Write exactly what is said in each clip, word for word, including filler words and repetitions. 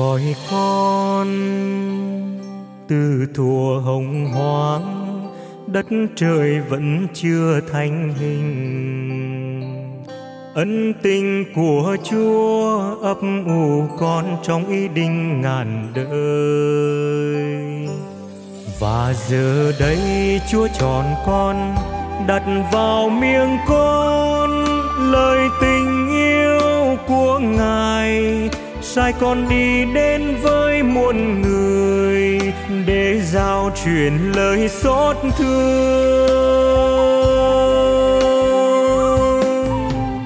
gọi con từ thuở hồng hoang, đất trời vẫn chưa thành hình. Ân tình của Chúa ấp ủ con trong ý định ngàn đời. Và giờ đây Chúa chọn con, đặt vào miệng con lời tình yêu của Ngài, sai con đi đến với muôn người để giao truyền lời xót thương.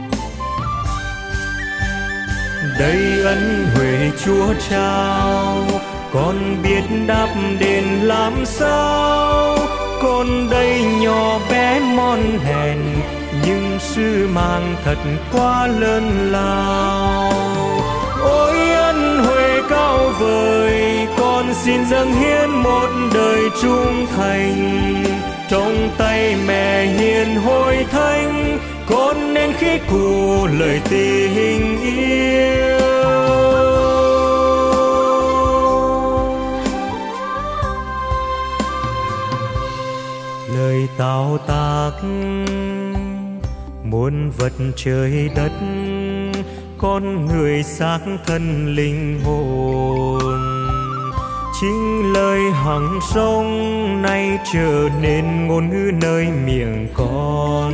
Đây ân huệ Chúa trao, con biết đáp đền làm sao. Con đây nhỏ bé mòn hèn, nhưng sứ mạng thật quá lớn lao. Ôi ân huệ cao vời, con xin dâng hiến một đời trung thành. Trong tay mẹ hiền hội thánh, con nên khí cụ lời tình yêu. Lời tạo tác muôn vật trời đất, con người xác thân linh hồn. Chính lời hằng sống nay trở nên ngôn ngữ nơi miệng con.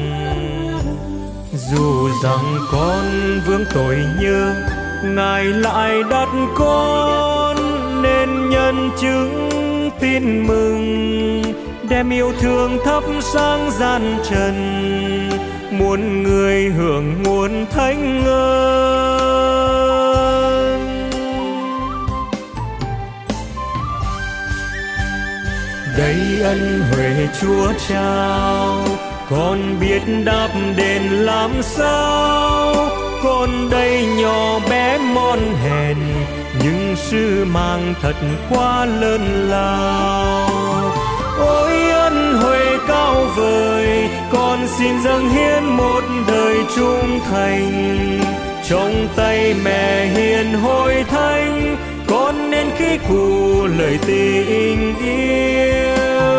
Dù rằng con vướng tội nhơ, Ngài lại đặt con nên nhân chứng tin mừng, đem yêu thương thắp sáng gian trần, muôn người hưởng nguồn thánh ơn. Đây ân huệ Chúa trao, con biết đáp đền làm sao. Con đây nhỏ bé mòn hèn, nhưng sứ mạng thật quá lớn lao. Ôi ân huệ cao vời, con xin dâng hiến một đời trung thành. Trong tay mẹ hiền hội thánh, con nên khí cụ lời tình yêu.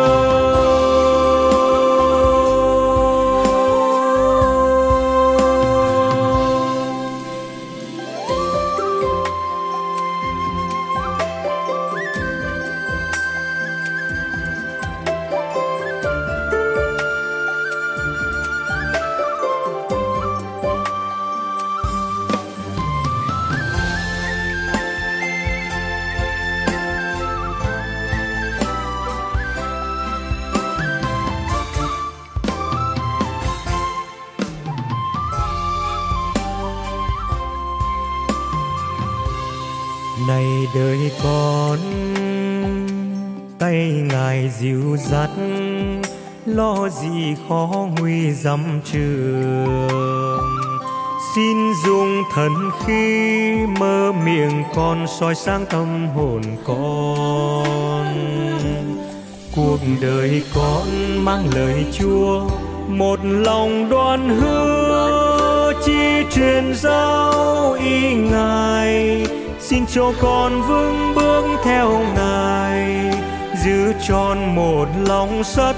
Này đời con, tay Ngài dìu dắt, lo gì khó nguy dặm trường. Xin dùng thần khí mơ miệng con, soi sáng tâm hồn con. Cuộc đời con mang lời Chúa, một lòng đoan hứa chi truyền giao ý Ngài. Xin cho con vững bước theo Ngài, giữ tròn một lòng sắt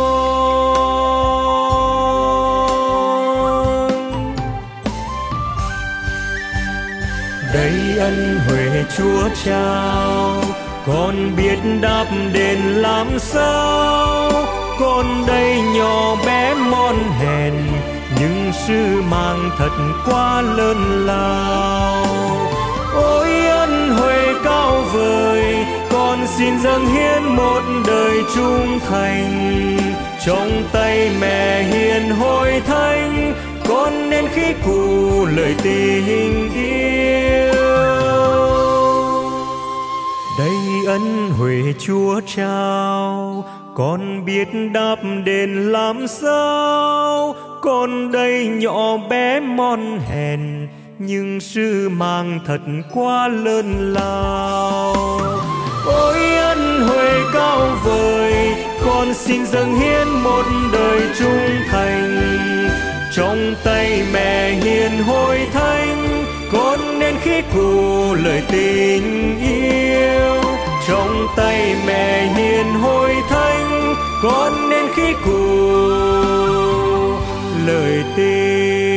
son. Đây ân huệ Chúa trao, con biết đáp đền làm sao. Con đây nhỏ bé mòn hèn, nhưng sứ mạng thật quá lớn lao. Ôi ân huệ cao vời, con xin dâng hiến một đời trung thành. Trong tay mẹ hiền hội thánh, con nên khí cụ lời tình yêu. Đây ân huệ Chúa trao, con biết đáp đền làm sao. Con đây nhỏ bé mòn hèn, nhưng sứ mạng thật quá lớn lao. Ôi ân huệ cao vời, con xin dâng hiến một đời trung thành. Trong tay mẹ hiền hội thánh, con nên khí khí cụ lời tình yêu. Trong tay mẹ hiền hôi thánh, con nên khí cụ lời tình.